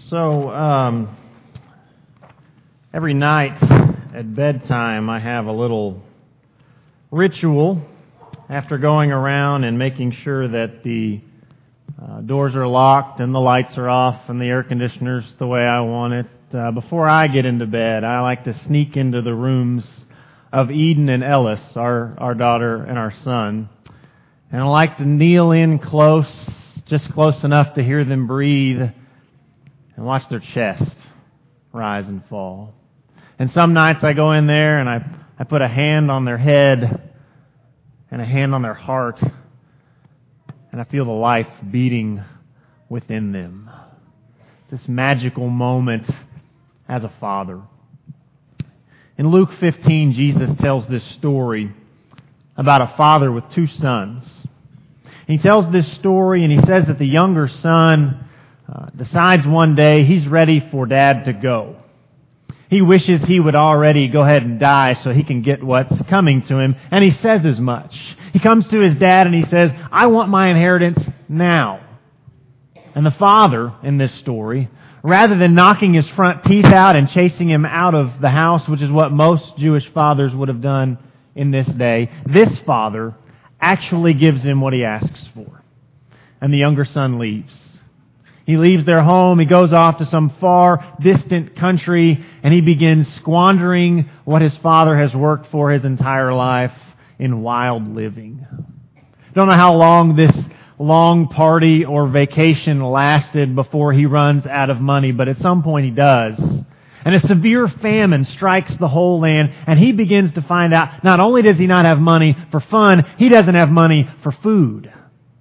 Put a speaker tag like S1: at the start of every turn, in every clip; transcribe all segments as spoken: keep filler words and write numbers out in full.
S1: So, um, every night at bedtime, I have a little ritual after going around and making sure that the uh, doors are locked and the lights are off and the air conditioner's the way I want it. Uh, before I get into bed, I like to sneak into the rooms of Eden and Ellis, our, our daughter and our son. And I like to kneel in close, just close enough to hear them breathe and watch their chest rise and fall. And some nights I go in there and I, I put a hand on their head and a hand on their heart, and I feel the life beating within them. This magical moment as a father. In Luke fifteen, Jesus tells this story about a father with two sons. He tells this story and he says that the younger son uh, decides one day he's ready for dad to go. He wishes he would already go ahead and die so he can get what's coming to him, and he says as much. He comes to his dad and he says, "I want my inheritance now." And the father in this story, rather than knocking his front teeth out and chasing him out of the house, which is what most Jewish fathers would have done in this day, this father actually gives him what he asks for. And the younger son leaves. He leaves their home, he goes off to some far distant country, and he begins squandering what his father has worked for his entire life in wild living. Don't know how long this long party or vacation lasted before he runs out of money, but at some point he does. And a severe famine strikes the whole land, and he begins to find out not only does he not have money for fun, he doesn't have money for food.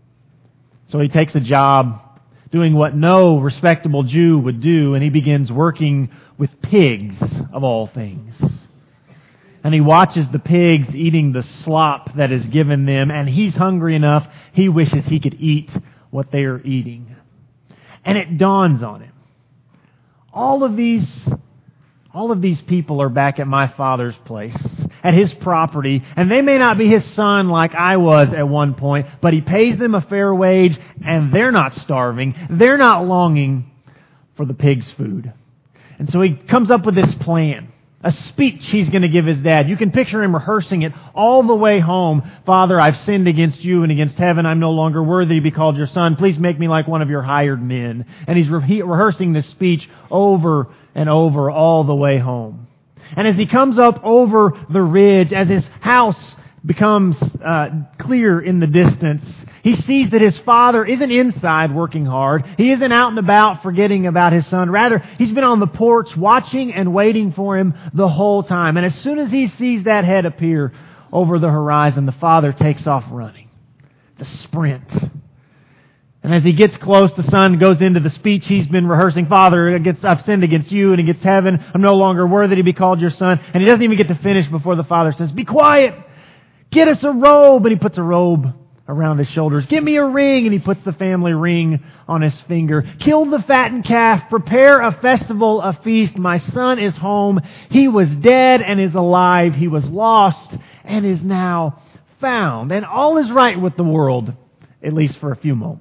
S1: So he takes a job doing what no respectable Jew would do, and he begins working with pigs, of all things. And he watches the pigs eating the slop that is given them, and he's hungry enough, he wishes he could eat what they are eating. And it dawns on him. All of these, all of these people are back at my father's place, at his property, and they may not be his son like I was at one point, but he pays them a fair wage, and they're not starving. They're not longing for the pig's food. And so he comes up with this plan. A speech he's going to give his dad. You can picture him rehearsing it all the way home. "Father, I've sinned against you and against heaven. I'm no longer worthy to be called your son. Please make me like one of your hired men." And he's re- rehearsing this speech over and over all the way home. And as he comes up over the ridge, as his house becomes uh, clear in the distance, he sees that his father isn't inside working hard. He isn't out and about forgetting about his son. Rather, he's been on the porch watching and waiting for him the whole time. And as soon as he sees that head appear over the horizon, the father takes off running. It's a sprint. And as he gets close, the son goes into the speech he's been rehearsing. "Father, I've sinned against you and against heaven. I'm no longer worthy to be called your son." And he doesn't even get to finish before the father says, "Be quiet! Get us a robe!" And he puts a robe around his shoulders. "Give me a ring!" And he puts the family ring on his finger. "Kill the fattened calf. Prepare a festival, a feast. My son is home. He was dead and is alive. He was lost and is now found." And all is right with the world, at least for a few moments.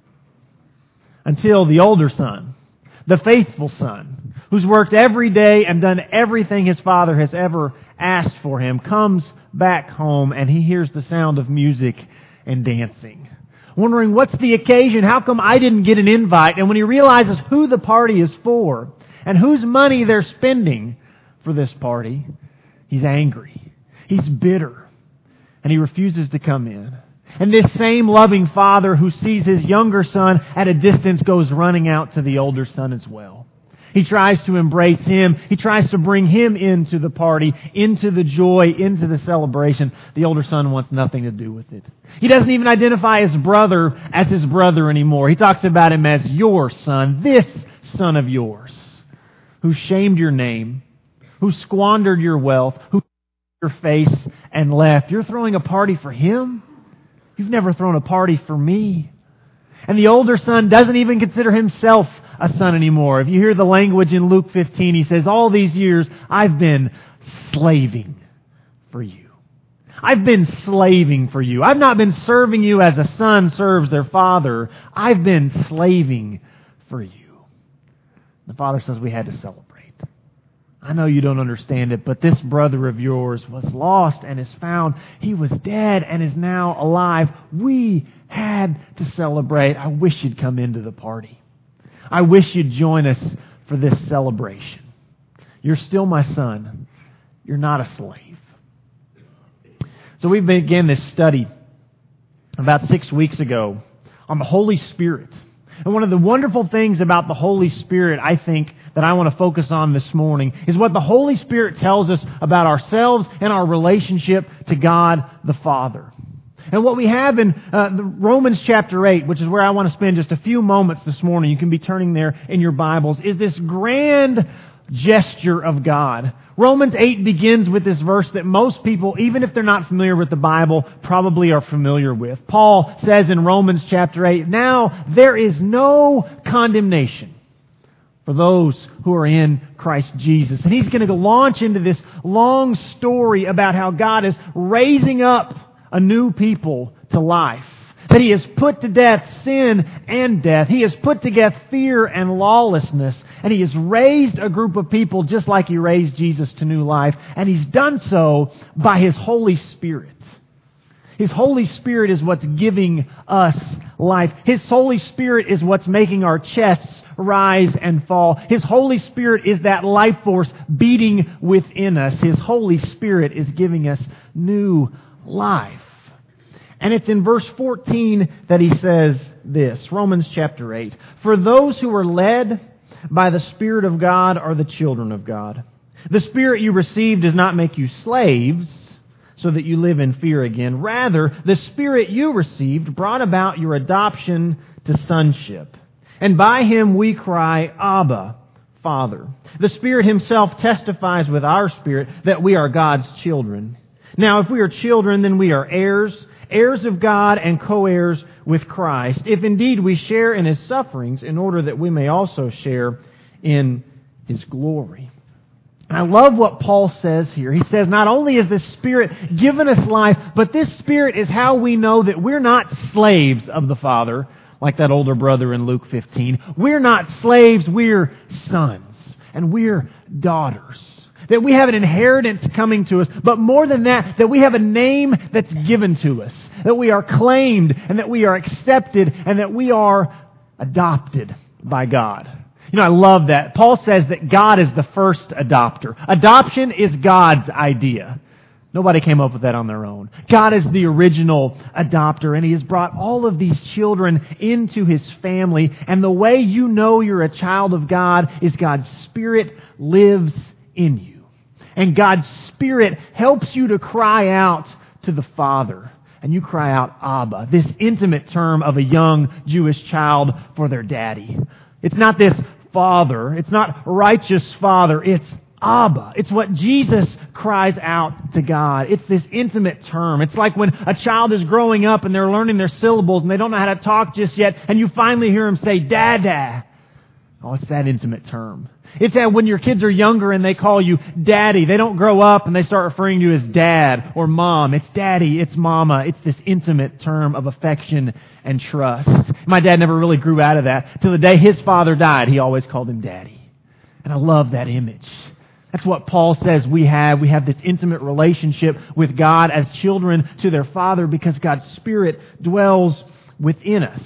S1: Until the older son, the faithful son, who's worked every day and done everything his father has ever asked for him, comes back home and he hears the sound of music and dancing. Wondering, what's the occasion? How come I didn't get an invite? And when he realizes who the party is for and whose money they're spending for this party, he's angry. He's bitter. And he refuses to come in. And this same loving father who sees his younger son at a distance goes running out to the older son as well. He tries to embrace him. He tries to bring him into the party, into the joy, into the celebration. The older son wants nothing to do with it. He doesn't even identify his brother as his brother anymore. He talks about him as your son, this son of yours, who shamed your name, who squandered your wealth, who your face and left. You're throwing a party for him? You've never thrown a party for me. And the older son doesn't even consider himself a son anymore. If you hear the language in Luke fifteen, he says, "All these years I've been slaving for you. I've been slaving for you. I've not been serving you as a son serves their father. I've been slaving for you."
S2: The father says, we had to celebrate. I know you don't understand it, but this brother of yours was lost and is found. He was dead and is now alive. We had to celebrate. I wish you'd come into the party. I wish you'd join us for this celebration. You're still my son. You're not a slave. So we began this study about six weeks ago on the Holy Spirit. And one of the wonderful things about the Holy Spirit, I think, that I want to focus on this morning is what the Holy Spirit tells us about ourselves and our relationship to God the Father. And what we have in uh, the Romans chapter eight, which is where I want to spend just a few moments this morning, you can be turning there in your Bibles, is this grand gesture of God. Romans eight begins with this verse that most people, even if they're not familiar with the Bible, probably are familiar with. Paul says in Romans chapter eight, "Now there is no condemnation for those who are in Christ Jesus." And he's going to launch into this long story about how God is raising up a new people to life. That He has put to death sin and death. He has put to death fear and lawlessness. And He has raised a group of people just like He raised Jesus to new life. And He's done so by His Holy Spirit. His Holy Spirit is what's giving us life. His Holy Spirit is what's making our chests rise and fall. His Holy Spirit is that life force beating within us. His Holy Spirit is giving us new life. And it's in verse fourteen that he says this, Romans chapter eight. "For those who are led by the Spirit of God are the children of God. The Spirit you received does not make you slaves, so that you live in fear again. Rather, the Spirit you received brought about your adoption to sonship. And by Him we cry, Abba, Father. The Spirit Himself testifies with our spirit that we are God's children. Now, if we are children, then we are heirs, heirs of God and co-heirs with Christ, if indeed we share in His sufferings, in order that we may also share in His glory." And I love what Paul says here. He says not only is the Spirit given us life, but this Spirit is how we know that we're not slaves of the Father, like that older brother in Luke fifteen. We're not slaves, we're sons, and we're daughters. That we have an inheritance coming to us, but more than that, that we have a name that's given to us. That we are claimed, and that we are accepted, and that we are adopted by God. You know, I love that. Paul says that God is the first adopter. Adoption is God's idea. Nobody came up with that on their own. God is the original adopter, and He has brought all of these children into His family. And the way you know you're a child of God is God's Spirit lives in you. And God's Spirit helps you to cry out to the Father. And you cry out, Abba, this intimate term of a young Jewish child for their daddy. It's not this Father. It's not righteous Father. It's Abba. It's what Jesus cries out to God. It's this intimate term. It's like when a child is growing up and they're learning their syllables and they don't know how to talk just yet, and you finally hear them say, Dada. Oh, it's that intimate term. It's that when your kids are younger and they call you Daddy, they don't grow up and they start referring to you as Dad or Mom. It's Daddy, it's Mama. It's this intimate term of affection and trust. My dad never really grew out of that. Till the day his father died, he always called him Daddy. And I love that image. That's what Paul says we have. We have this intimate relationship with God as children to their Father because God's Spirit dwells within us.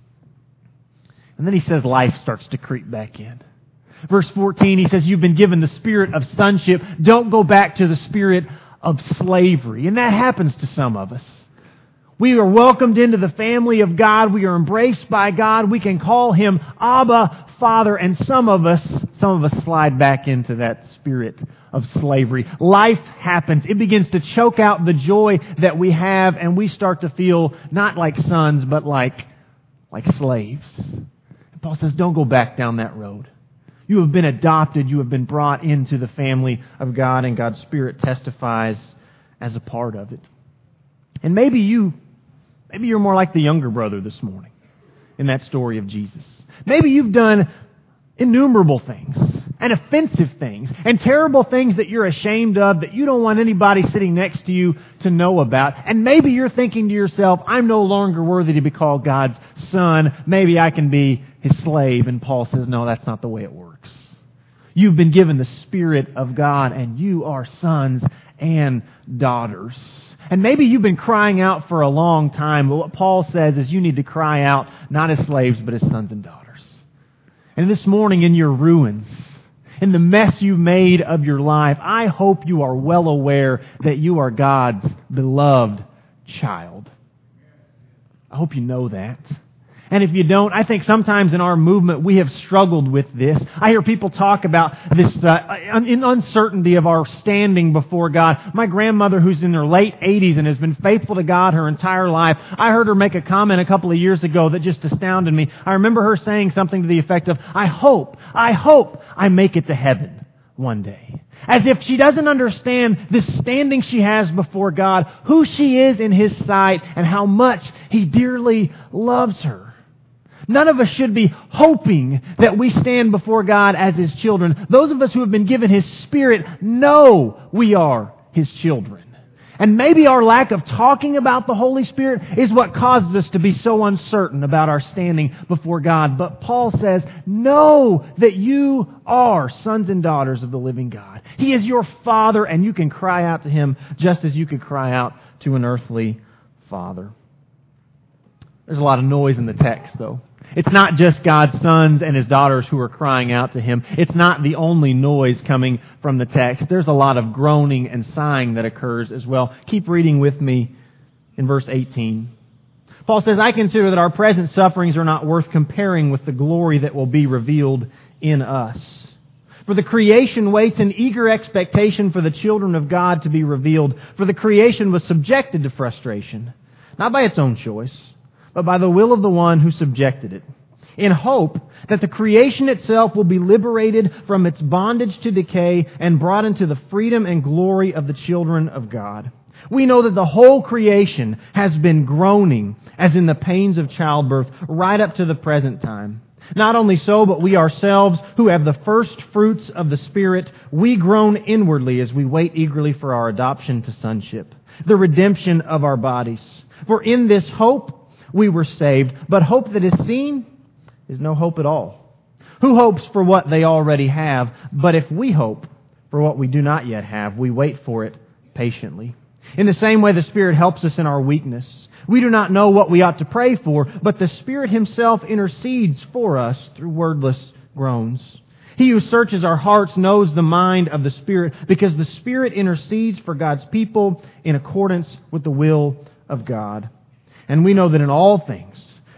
S2: And then he says life starts to creep back in. Verse fourteen, he says, you've been given the spirit of sonship. Don't go back to the spirit of slavery. And that happens to some of us. We are welcomed into the family of God. We are embraced by God. We can call Him Abba, Father. And some of us, some of us slide back into that spirit of slavery. Life happens. It begins to choke out the joy that we have, and we start to feel not like sons, but like, like slaves. And Paul says, don't go back down that road. You have been adopted. You have been brought into the family of God, and God's Spirit testifies as a part of it. And maybe you, maybe you're more like the younger brother this morning in that story of Jesus. Maybe you've done innumerable things and offensive things and terrible things that you're ashamed of that you don't want anybody sitting next to you to know about. And maybe you're thinking to yourself, I'm no longer worthy to be called God's son. Maybe I can be His his slave. And Paul says, no, that's not the way it works. You've been given the Spirit of God, and you are sons and daughters. And maybe you've been crying out for a long time, but what Paul says is you need to cry out not as slaves, but as sons and daughters. And this morning in your ruins, in the mess you've made of your life, I hope you are well aware that you are God's beloved child. I hope you know that. And if you don't, I think sometimes in our movement we have struggled with this. I hear people talk about this uh, in uncertainty of our standing before God. My grandmother, who's in her late eighties and has been faithful to God her entire life, I heard her make a comment a couple of years ago that just astounded me. I remember her saying something to the effect of, I hope, I hope I make it to heaven one day. As if she doesn't understand this standing she has before God, who she is in His sight, and how much He dearly loves her. None of us should be hoping that we stand before God as His children. Those of us who have been given His Spirit know we are His children. And maybe our lack of talking about the Holy Spirit is what causes us to be so uncertain about our standing before God. But Paul says, know that you are sons and daughters of the living God. He is your Father, and you can cry out to Him just as you could cry out to an earthly father. There's a lot of noise in the text, though. It's not just God's sons and His daughters who are crying out to Him. It's not the only noise coming from the text. There's a lot of groaning and sighing that occurs as well. Keep reading with me in verse eighteen. Paul says, I consider that our present sufferings are not worth comparing with the glory that will be revealed in us. For the creation waits in eager expectation for the children of God to be revealed. For the creation was subjected to frustration, not by its own choice, but by the will of the one who subjected it, in hope that the creation itself will be liberated from its bondage to decay and brought into the freedom and glory of the children of God. We know that the whole creation has been groaning as in the pains of childbirth right up to the present time. Not only so, but we ourselves who have the first fruits of the Spirit, we groan inwardly as we wait eagerly for our adoption to sonship, the redemption of our bodies. For in this hope we were saved, but hope that is seen is no hope at all. Who hopes for what they already have? But if we hope for what we do not yet have, we wait for it patiently. In the same way, the Spirit helps us in our weakness. We do not know what we ought to pray for, but the Spirit Himself intercedes for us through wordless groans. He who searches our hearts knows the mind of the Spirit, because the Spirit intercedes for God's people in accordance with the will of God. And we know that in all things,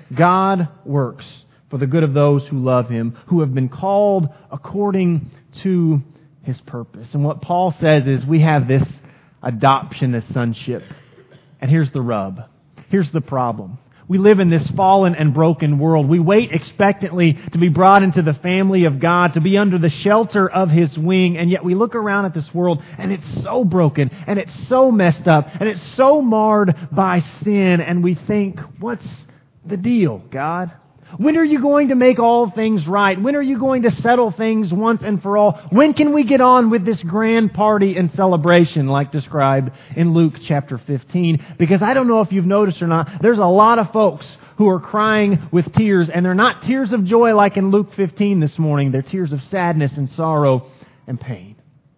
S2: God works for the good of those who love Him, who have been called according to His purpose. And what Paul says is we have this adoption as sonship. And here's the rub. Here's the problem. We live in this fallen and broken world. We wait expectantly to be brought into the family of God, to be under the shelter of His wing, and yet we look around at this world and it's so broken, and it's so messed up, and it's so marred by sin, and we think, what's the deal, God? When are you going to make all things right? When are you going to settle things once and for all? When can we get on with this grand party and celebration like described in Luke chapter fifteen? Because I don't know if you've noticed or not, there's a lot of folks who are crying with tears, and they're not tears of joy like in Luke fifteen this morning. They're tears of sadness and sorrow and pain.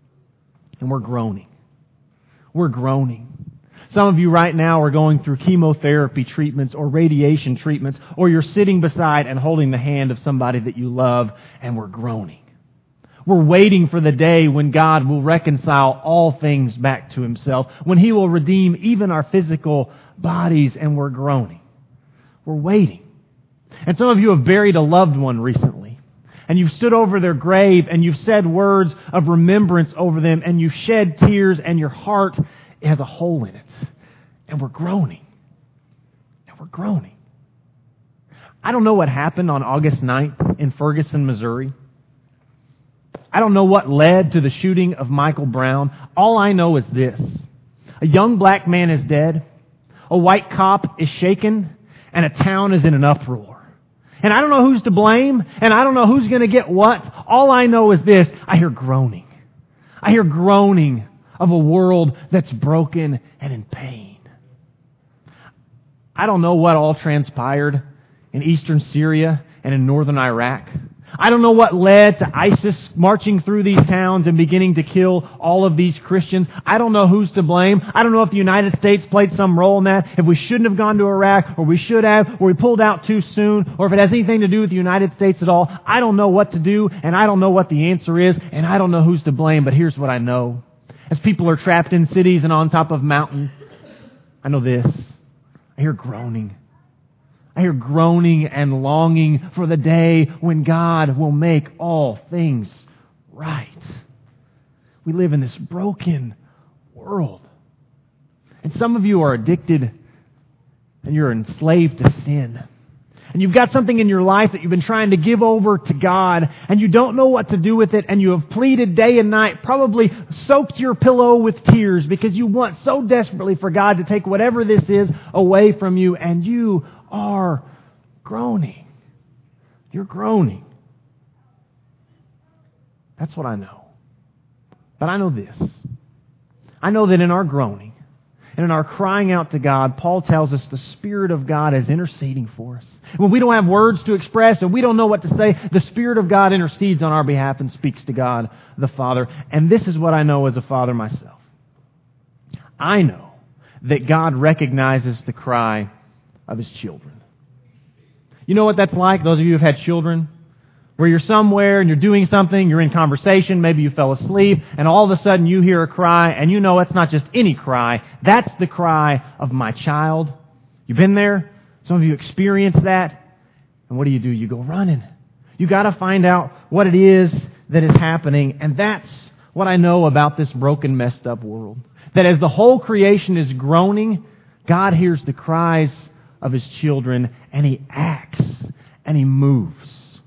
S2: And we're groaning. We're groaning. Some of you right now are going through chemotherapy treatments or radiation treatments, or you're sitting beside and holding the hand of somebody that you love, and we're groaning. We're waiting for the day when God will reconcile all things back to Himself, when He will redeem even our physical bodies, and we're groaning. We're waiting. And some of you have buried a loved one recently, and you've stood over their grave, and you've said words of remembrance over them, and you've shed tears, and your heart has a hole in it. And we're groaning. And we're groaning. I don't know what happened on August ninth in Ferguson, Missouri. I don't know what led to the shooting of Michael Brown. All I know is this. A young black man is dead. A white cop is shaken. And a town is in an uproar. And I don't know who's to blame. And I don't know who's going to get what. All I know is this. I hear groaning. I hear groaning of a world that's broken and in pain. I don't know what all transpired in eastern Syria and in northern Iraq. I don't know what led to ISIS marching through these towns and beginning to kill all of these Christians. I don't know who's to blame. I don't know if the United States played some role in that, if we shouldn't have gone to Iraq, or we should have, or we pulled out too soon, or if it has anything to do with the United States at all. I don't know what to do, and I don't know what the answer is, and I don't know who's to blame, but here's what I know. As people are trapped in cities and on top of mountains, I know this. I hear groaning. I hear groaning and longing for the day when God will make all things right. We live in this broken world. And some of you are addicted and you're enslaved to sin. And you've got something in your life that you've been trying to give over to God, and you don't know what to do with it, and you have pleaded day and night, probably soaked your pillow with tears because you want so desperately for God to take whatever this is away from you, and you are groaning. You're groaning. That's what I know. But I know this. I know that in our groaning, and in our crying out to God, Paul tells us the Spirit of God is interceding for us. When we don't have words to express and we don't know what to say, the Spirit of God intercedes on our behalf and speaks to God the Father. And this is what I know as a father myself. I know that God recognizes the cry of His children. You know what that's like, those of you who have had children? Where you're somewhere and you're doing something, you're in conversation, maybe you fell asleep, and all of a sudden you hear a cry, and you know it's not just any cry, that's the cry of my child. You've been there? Some of you experienced that. And what do you do? You go running. You got to find out what it is that is happening, and that's what I know about this broken, messed up world. That as the whole creation is groaning, God hears the cries of His children, and He acts, and He moves.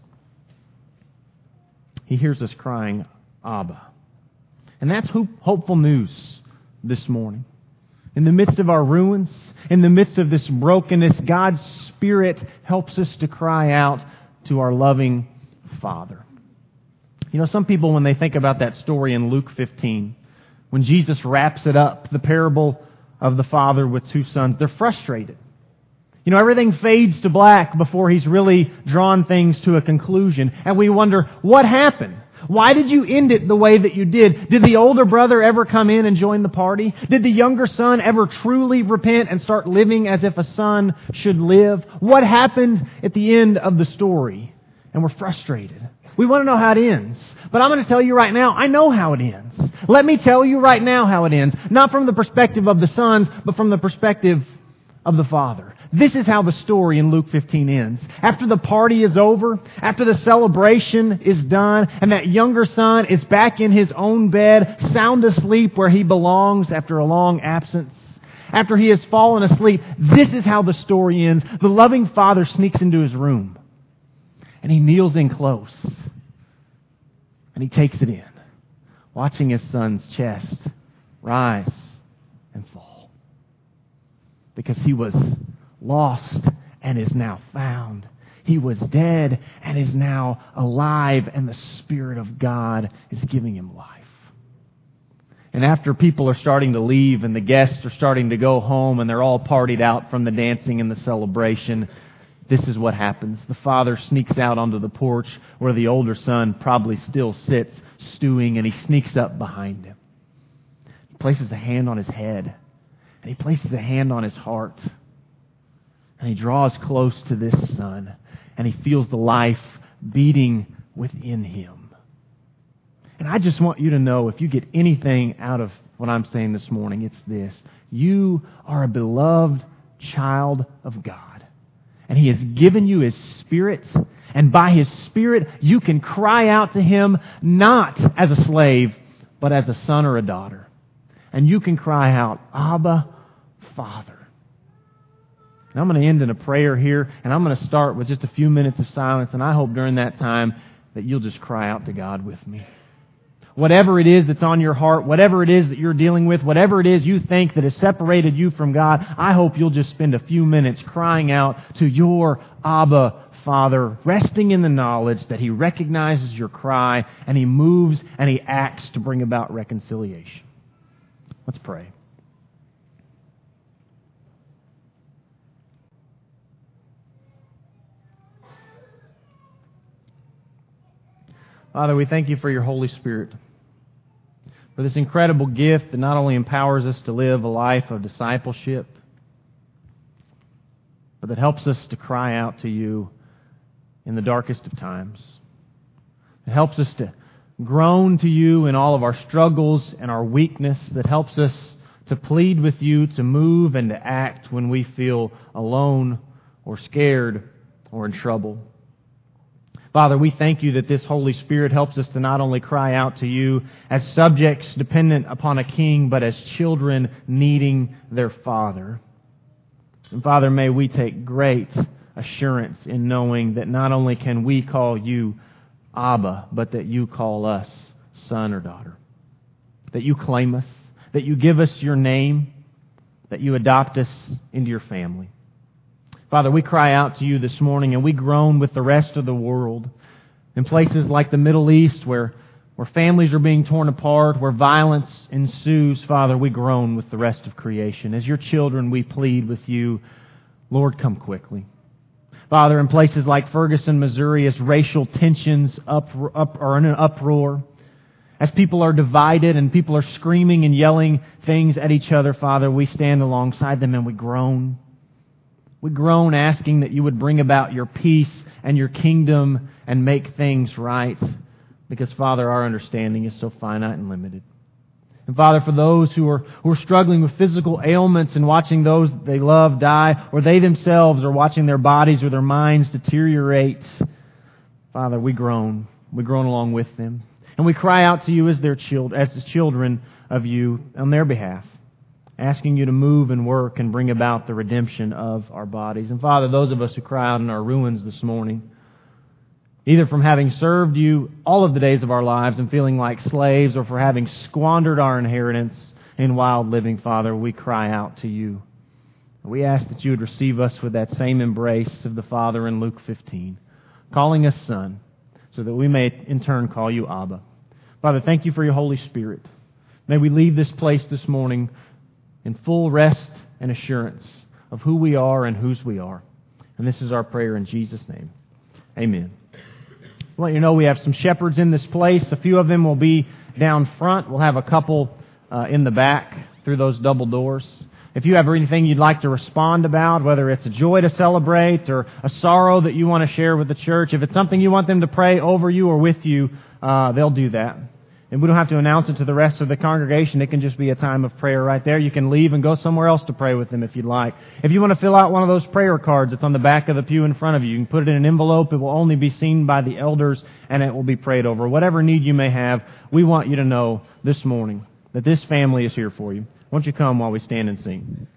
S2: He hears us crying, Abba. And that's hopeful news this morning. In the midst of our ruins, in the midst of this brokenness, God's Spirit helps us to cry out to our loving Father. You know, some people, when they think about that story in Luke fifteen, when Jesus wraps it up, the parable of the father with two sons, they're frustrated. You know, everything fades to black before He's really drawn things to a conclusion. And we wonder, what happened? Why did you end it the way that you did? Did the older brother ever come in and join the party? Did the younger son ever truly repent and start living as if a son should live? What happened at the end of the story? And we're frustrated. We want to know how it ends. But I'm going to tell you right now, I know how it ends. Let me tell you right now how it ends. Not from the perspective of the sons, but from the perspective of the Father. This is how the story in Luke fifteen ends. After the party is over, after the celebration is done, and that younger son is back in his own bed, sound asleep where he belongs after a long absence, after he has fallen asleep, this is how the story ends. The loving father sneaks into his room, and he kneels in close, and he takes it in, watching his son's chest rise and fall. Because he was lost and is now found. He was dead and is now alive, and the Spirit of God is giving him life. And after people are starting to leave and the guests are starting to go home and they're all partied out from the dancing and the celebration, this is what happens. The father sneaks out onto the porch where the older son probably still sits stewing, and he sneaks up behind him. He places a hand on his head, and he places a hand on his heart. And he draws close to this son, and he feels the life beating within him. And I just want you to know, if you get anything out of what I'm saying this morning, it's this. You are a beloved child of God. And He has given you His Spirit, and by His Spirit you can cry out to Him not as a slave, but as a son or a daughter. And you can cry out, Abba, Father. And I'm going to end in a prayer here, and I'm going to start with just a few minutes of silence, and I hope during that time that you'll just cry out to God with me. Whatever it is that's on your heart, whatever it is that you're dealing with, whatever it is you think that has separated you from God, I hope you'll just spend a few minutes crying out to your Abba Father, resting in the knowledge that He recognizes your cry, and He moves and He acts to bring about reconciliation. Let's pray.
S1: Father, we thank you for your Holy Spirit, for this incredible gift that not only empowers us to live a life of discipleship, but that helps us to cry out to you in the darkest of times. It helps us to groan to you in all of our struggles and our weakness, that helps us to plead with you, to move and to act when we feel alone or scared or in trouble. Father, we thank you that this Holy Spirit helps us to not only cry out to you as subjects dependent upon a king, but as children needing their Father. And Father, may we take great assurance in knowing that not only can we call you Abba, but that you call us son or daughter. That you claim us, that you give us your name, that you adopt us into your family. Father, we cry out to you this morning and we groan with the rest of the world in places like the Middle East where, where families are being torn apart, where violence ensues. Father, we groan with the rest of creation. As your children, we plead with you, Lord, come quickly. Father, in places like Ferguson, Missouri, as racial tensions up, up, are in an uproar, as people are divided and people are screaming and yelling things at each other, Father, we stand alongside them and we groan. We groan asking that you would bring about your peace and your kingdom and make things right. Because, Father, our understanding is so finite and limited. And Father, for those who are, who are struggling with physical ailments and watching those that they love die, or they themselves are watching their bodies or their minds deteriorate, Father, we groan. We groan along with them. And we cry out to you as their children, as the children of you on their behalf, asking you to move and work and bring about the redemption of our bodies. And Father, those of us who cry out in our ruins this morning, either from having served you all of the days of our lives and feeling like slaves, or for having squandered our inheritance in wild living, Father, we cry out to you. We ask that you would receive us with that same embrace of the Father in Luke fifteen, calling us Son, so that we may in turn call you Abba. Father, thank you for your Holy Spirit. May we leave this place this morning in full rest and assurance of who we are and whose we are. And this is our prayer in Jesus' name. Amen. I'll let you know we have some shepherds in this place. A few of them will be down front. We'll have a couple uh, in the back through those double doors. If you have anything you'd like to respond about, whether it's a joy to celebrate or a sorrow that you want to share with the church, if it's something you want them to pray over you or with you, uh, they'll do that. And we don't have to announce it to the rest of the congregation. It can just be a time of prayer right there. You can leave and go somewhere else to pray with them if you'd like. If you want to fill out one of those prayer cards that's on the back of the pew in front of you, you can put it in an envelope. It will only be seen by the elders and it will be prayed over. Whatever need you may have, we want you to know this morning that this family is here for you. Won't you come while we stand and sing?